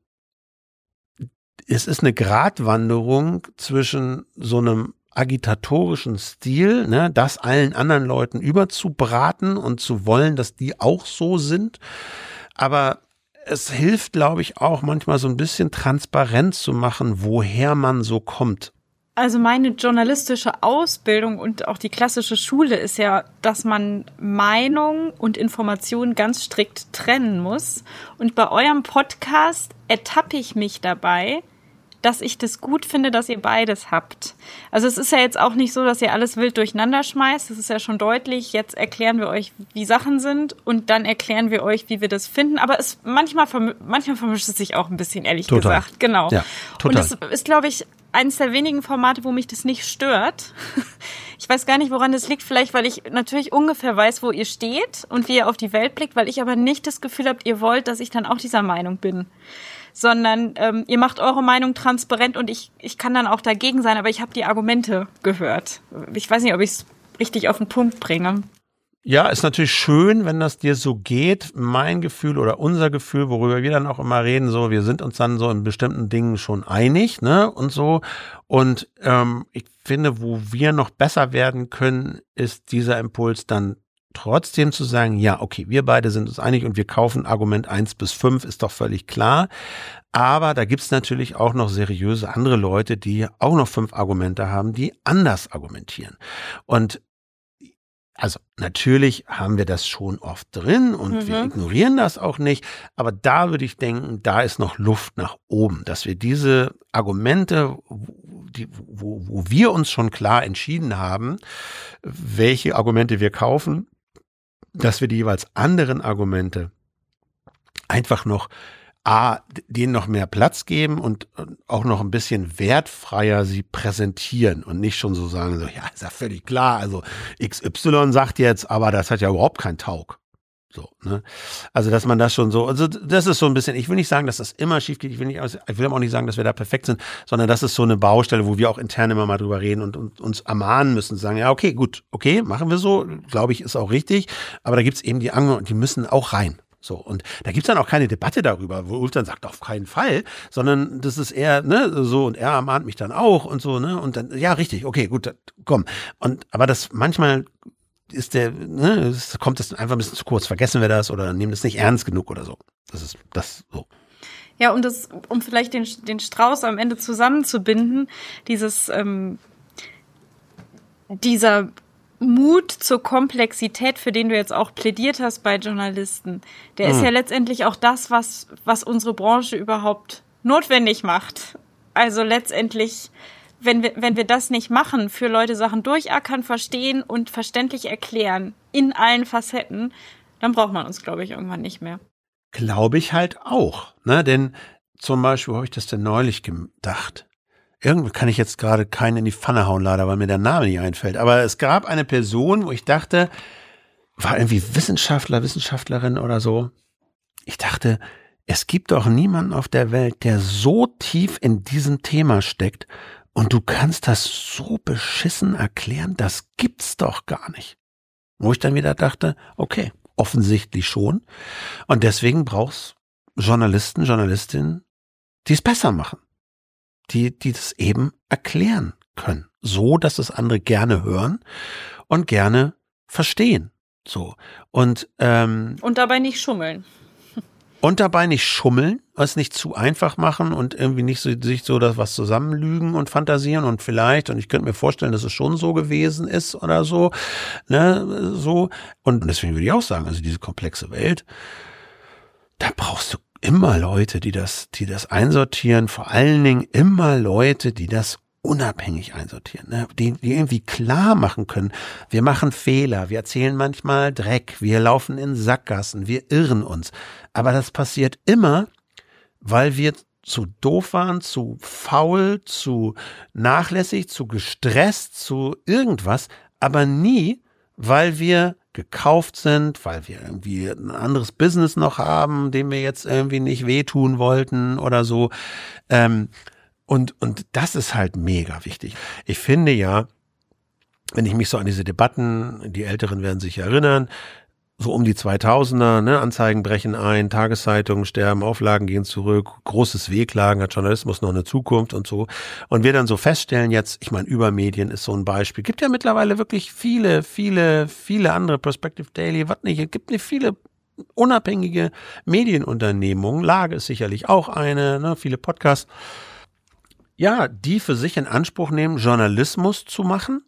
es ist eine Gratwanderung zwischen so einem agitatorischen Stil, ne, das allen anderen Leuten überzubraten und zu wollen, dass die auch so sind. Aber es hilft, glaube ich, auch manchmal so ein bisschen transparent zu machen, woher man so kommt. Also meine journalistische Ausbildung und auch die klassische Schule ist ja, dass man Meinung und Information ganz strikt trennen muss. Und bei eurem Podcast ertappe ich mich dabei, dass ich das gut finde, dass ihr beides habt. Also es ist ja jetzt auch nicht so, dass ihr alles wild durcheinander schmeißt. Das ist ja schon deutlich. Jetzt erklären wir euch, wie Sachen sind und dann erklären wir euch, wie wir das finden. Aber es manchmal, manchmal vermischt es sich auch ein bisschen, ehrlich total. gesagt. Genau. Ja, total. Und das ist, glaube ich, eines der wenigen Formate, wo mich das nicht stört. Ich weiß gar nicht, woran das liegt. Vielleicht, weil ich natürlich ungefähr weiß, wo ihr steht und wie ihr auf die Welt blickt, weil ich aber nicht das Gefühl habe, ihr wollt, dass ich dann auch dieser Meinung bin. Sondern ähm, ihr macht eure Meinung transparent und ich, ich kann dann auch dagegen sein, aber ich habe die Argumente gehört. Ich weiß nicht, ob ich es richtig auf den Punkt bringe. Ja, ist natürlich schön, wenn das dir so geht. Mein Gefühl oder unser Gefühl, worüber wir dann auch immer reden, so, wir sind uns dann so in bestimmten Dingen schon einig, ne, und so. Und ähm, ich finde, wo wir noch besser werden können, ist dieser Impuls dann trotzdem zu sagen, ja, okay, wir beide sind uns einig und wir kaufen Argument eins bis fünf, ist doch völlig klar. Aber da gibt's natürlich auch noch seriöse andere Leute, die auch noch fünf Argumente haben, die anders argumentieren. Und also natürlich haben wir das schon oft drin und mhm. wir ignorieren das auch nicht. Aber da würde ich denken, da ist noch Luft nach oben, dass wir diese Argumente, die, wo, wo wir uns schon klar entschieden haben, welche Argumente wir kaufen, dass wir die jeweils anderen Argumente einfach noch A, denen noch mehr Platz geben und auch noch ein bisschen wertfreier sie präsentieren und nicht schon so sagen, so, ja, ist ja völlig klar, also X Y sagt jetzt, aber das hat ja überhaupt keinen Taug. So, ne? Also, dass man das schon so, also das ist so ein bisschen, ich will nicht sagen, dass das immer schief geht, ich will nicht, ich will auch nicht sagen, dass wir da perfekt sind, sondern das ist so eine Baustelle, wo wir auch intern immer mal drüber reden und, und uns ermahnen müssen, sagen, ja, okay, gut, okay, machen wir so, glaube ich, ist auch richtig, aber da gibt's eben die Angel und die müssen auch rein. So, und da gibt's dann auch keine Debatte darüber, wo Ulf dann sagt, auf keinen Fall, sondern das ist eher, ne, so, und er ermahnt mich dann auch und so, ne, und dann, ja, richtig, okay, gut, komm. Und, aber das manchmal ist der, ne, es kommt das einfach ein bisschen zu kurz, vergessen wir das oder nehmen das nicht ernst genug oder so. Das ist das so. Ja, und das, um vielleicht den, den Strauß am Ende zusammenzubinden, dieses, ähm, dieser Mut zur Komplexität, für den du jetzt auch plädiert hast bei Journalisten, der mhm. ist ja letztendlich auch das, was, was unsere Branche überhaupt notwendig macht. Also letztendlich, wenn wir, wenn wir das nicht machen, für Leute Sachen durchackern, verstehen und verständlich erklären, in allen Facetten, dann braucht man uns, glaube ich, irgendwann nicht mehr. Glaube ich halt auch, ne, denn zum Beispiel, wo habe ich das denn neulich gedacht? Irgendwie kann ich jetzt gerade keinen in die Pfanne hauen, leider, weil mir der Name nicht einfällt. Aber es gab eine Person, wo ich dachte, war irgendwie Wissenschaftler, Wissenschaftlerin oder so. Ich dachte, es gibt doch niemanden auf der Welt, der so tief in diesem Thema steckt und du kannst das so beschissen erklären, das gibt's doch gar nicht. Wo ich dann wieder dachte, okay, offensichtlich schon. Und deswegen brauchst Journalisten, Journalistinnen, die es besser machen. Die, die das eben erklären können. So, dass es andere gerne hören und gerne verstehen. So. Und, ähm, und dabei nicht schummeln. Und dabei nicht schummeln, es nicht zu einfach machen und irgendwie nicht so, sich so das was zusammenlügen und fantasieren und vielleicht, und ich könnte mir vorstellen, dass es schon so gewesen ist oder so, ne, so. Und deswegen würde ich auch sagen, also diese komplexe Welt, da brauchst du immer Leute, die das, die das einsortieren, vor allen Dingen immer Leute, die das unabhängig einsortieren, ne? die, die irgendwie klar machen können, wir machen Fehler, wir erzählen manchmal Dreck, wir laufen in Sackgassen, wir irren uns. Aber das passiert immer, weil wir zu doof waren, zu faul, zu nachlässig, zu gestresst, zu irgendwas, aber nie, weil wir gekauft sind, weil wir irgendwie ein anderes Business noch haben, dem wir jetzt irgendwie nicht wehtun wollten oder so. Ähm, und, und das ist halt mega wichtig. Ich finde ja, wenn ich mich so an diese Debatten, die Älteren werden sich erinnern, so um die zweitausender, ne, Anzeigen brechen ein, Tageszeitungen sterben, Auflagen gehen zurück, großes Wehklagen, hat Journalismus noch eine Zukunft und so. Und wir dann so feststellen jetzt, ich meine, Übermedien ist so ein Beispiel. Gibt ja mittlerweile wirklich viele, viele, viele andere, Perspective Daily, was nicht, es gibt nicht viele unabhängige Medienunternehmungen, Lage ist sicherlich auch eine, ne, viele Podcasts. Ja, die für sich in Anspruch nehmen, Journalismus zu machen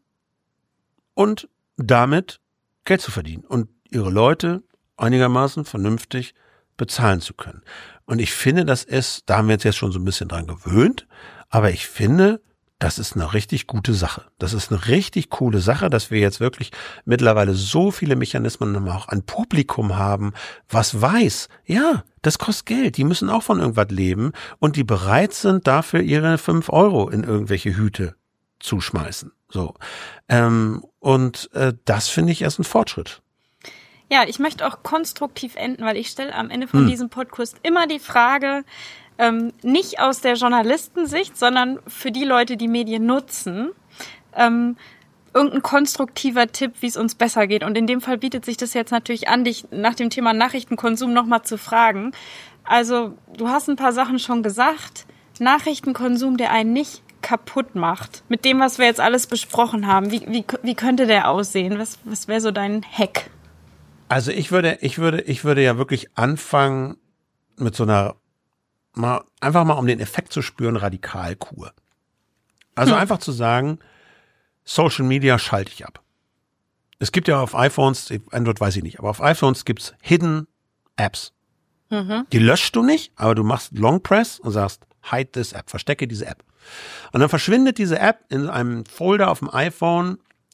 und damit Geld zu verdienen und ihre Leute einigermaßen vernünftig bezahlen zu können. Und ich finde, das ist, da haben wir uns jetzt schon so ein bisschen dran gewöhnt, aber ich finde, das ist eine richtig gute Sache. Das ist eine richtig coole Sache, dass wir jetzt wirklich mittlerweile so viele Mechanismen auch an Publikum haben, was weiß, ja, das kostet Geld, die müssen auch von irgendwas leben und die bereit sind, dafür ihre fünf Euro in irgendwelche Hüte zu schmeißen. So. Ähm, und äh, das finde ich erst ein Fortschritt. Ja, ich möchte auch konstruktiv enden, weil ich stelle am Ende von hm. diesem Podcast immer die Frage, ähm, nicht aus der Journalistensicht, sondern für die Leute, die Medien nutzen, ähm, irgendein konstruktiver Tipp, wie es uns besser geht. Und in dem Fall bietet sich das jetzt natürlich an, dich nach dem Thema Nachrichtenkonsum nochmal zu fragen. Also, du hast ein paar Sachen schon gesagt. Nachrichtenkonsum, der einen nicht kaputt macht. Mit dem, was wir jetzt alles besprochen haben. Wie, wie, wie könnte der aussehen? Was, was wäre so dein Hack? Also ich würde, ich würde, ich würde ja wirklich anfangen mit so einer, mal, einfach mal um den Effekt zu spüren, Radikalkur. Also hm. einfach zu sagen, Social Media schalte ich ab. Es gibt ja auf iPhones, Android weiß ich nicht, aber auf iPhones gibt's Hidden Apps. Mhm. Die löschst du nicht, aber du machst Long Press und sagst, hide this App, verstecke diese App. Und dann verschwindet diese App in einem Folder auf dem iPhone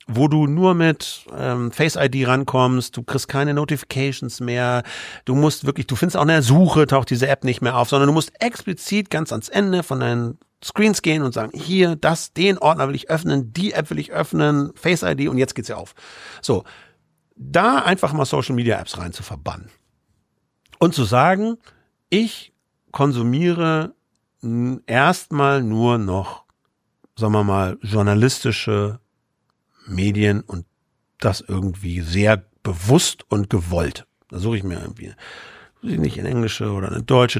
wo du nur mit ähm, Face I D rankommst, du kriegst keine Notifications mehr, du musst wirklich, du findest auch in der Suche, taucht diese App nicht mehr auf, sondern du musst explizit ganz ans Ende von deinen Screens gehen und sagen, hier, das, den Ordner will ich öffnen, die App will ich öffnen, Face I D und jetzt geht's ja auf. So, da einfach mal Social Media Apps rein zu verbannen. Und zu sagen, ich konsumiere erstmal nur noch, sagen wir mal, journalistische Medien und das irgendwie sehr bewusst und gewollt. Da suche ich mir irgendwie, nicht eine englische oder eine deutsche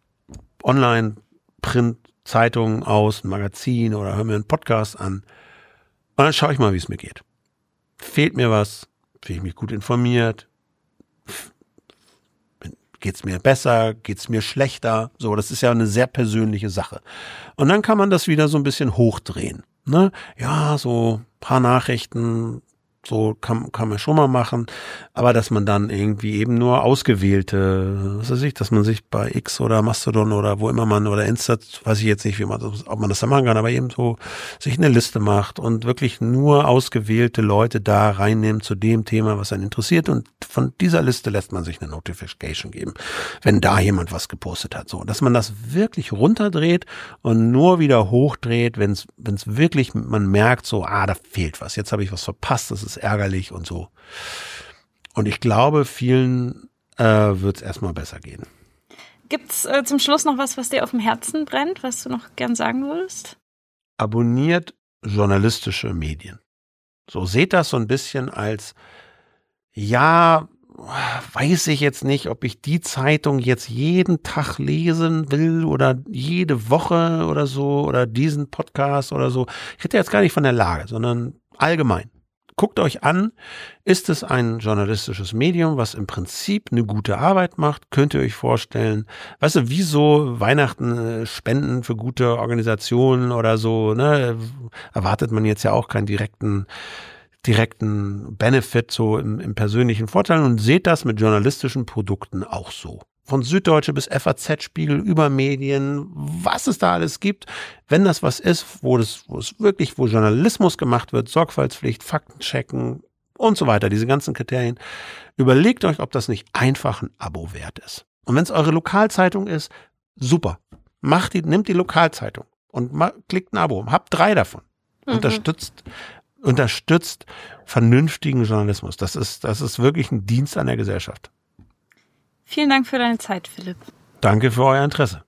Online-Print-Zeitung aus, ein Magazin oder höre mir einen Podcast an. Und dann schaue ich mal, wie es mir geht. Fehlt mir was? Fühle ich mich gut informiert? Geht's mir besser? Geht's mir schlechter? So, das ist ja eine sehr persönliche Sache. Und dann kann man das wieder so ein bisschen hochdrehen. Ne? Ja, so paar Nachrichten, so kann, kann man schon mal machen, aber dass man dann irgendwie eben nur ausgewählte, was weiß ich, dass man sich bei X oder Mastodon oder wo immer man oder Insta, weiß ich jetzt nicht, wie man das, ob man das da machen kann, aber eben so sich eine Liste macht und wirklich nur ausgewählte Leute da reinnehmen zu dem Thema, was einen interessiert und von dieser Liste lässt man sich eine Notification geben, wenn da jemand was gepostet hat, so, dass man das wirklich runterdreht und nur wieder hochdreht, wenn es wenn es wirklich, man merkt so, ah, da fehlt was, jetzt habe ich was verpasst, das ist ärgerlich und so. Und ich glaube, vielen äh, wird es erstmal besser gehen. Gibt's äh, zum Schluss noch was, was dir auf dem Herzen brennt, was du noch gern sagen würdest? Abonniert journalistische Medien. So, seht das so ein bisschen als, ja, weiß ich jetzt nicht, ob ich die Zeitung jetzt jeden Tag lesen will oder jede Woche oder so oder diesen Podcast oder so. Ich rede jetzt gar nicht von der Lage, sondern allgemein. Guckt euch an, ist es ein journalistisches Medium, was im Prinzip eine gute Arbeit macht? Könnt ihr euch vorstellen, weißt du, wieso Weihnachten spenden für gute Organisationen oder so, ne? Erwartet man jetzt ja auch keinen direkten direkten Benefit so im, im persönlichen Vorteil und seht das mit journalistischen Produkten auch so. Von Süddeutsche bis F A Z, Spiegel, über Medien, was es da alles gibt. Wenn das was ist, wo das, wo es wirklich, wo Journalismus gemacht wird, Sorgfaltspflicht, Faktenchecken und so weiter, diese ganzen Kriterien, überlegt euch, ob das nicht einfach ein Abo wert ist. Und wenn es eure Lokalzeitung ist, super. Macht die, nimmt die Lokalzeitung und ma, klickt ein Abo. Habt drei davon. Mhm. Unterstützt unterstützt vernünftigen Journalismus. Das ist, das ist wirklich ein Dienst an der Gesellschaft. Vielen Dank für deine Zeit, Philipp. Danke für euer Interesse.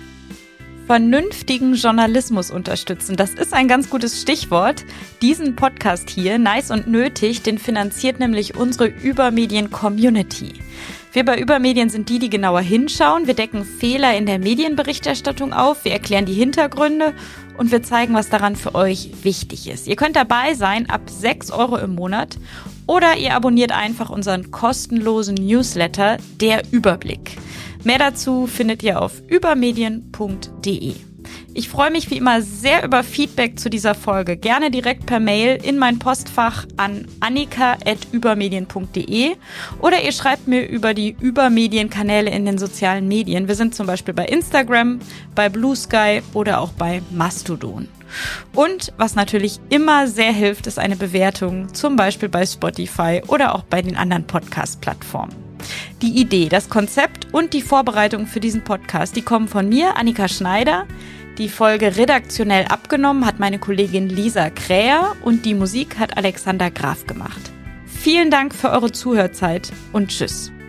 Vernünftigen Journalismus unterstützen, das ist ein ganz gutes Stichwort. Diesen Podcast hier, Nice und Nötig, den finanziert nämlich unsere Übermedien-Community. Wir bei Übermedien sind die, die genauer hinschauen. Wir decken Fehler in der Medienberichterstattung auf, wir erklären die Hintergründe und wir zeigen, was daran für euch wichtig ist. Ihr könnt dabei sein ab sechs Euro im Monat oder ihr abonniert einfach unseren kostenlosen Newsletter Der Überblick. Mehr dazu findet ihr auf übermedien punkt de. Ich freue mich wie immer sehr über Feedback zu dieser Folge. Gerne direkt per Mail in mein Postfach an annika at übermedien punkt de oder ihr schreibt mir über die Übermedien-Kanäle in den sozialen Medien. Wir sind zum Beispiel bei Instagram, bei Blue Sky oder auch bei Mastodon. Und was natürlich immer sehr hilft, ist eine Bewertung, zum Beispiel bei Spotify oder auch bei den anderen Podcast-Plattformen. Die Idee, das Konzept und die Vorbereitung für diesen Podcast, die kommen von mir, Annika Schneider. Die Folge redaktionell abgenommen hat meine Kollegin Lisa Kräher und die Musik hat Alexander Graf gemacht. Vielen Dank für eure Zuhörzeit und tschüss.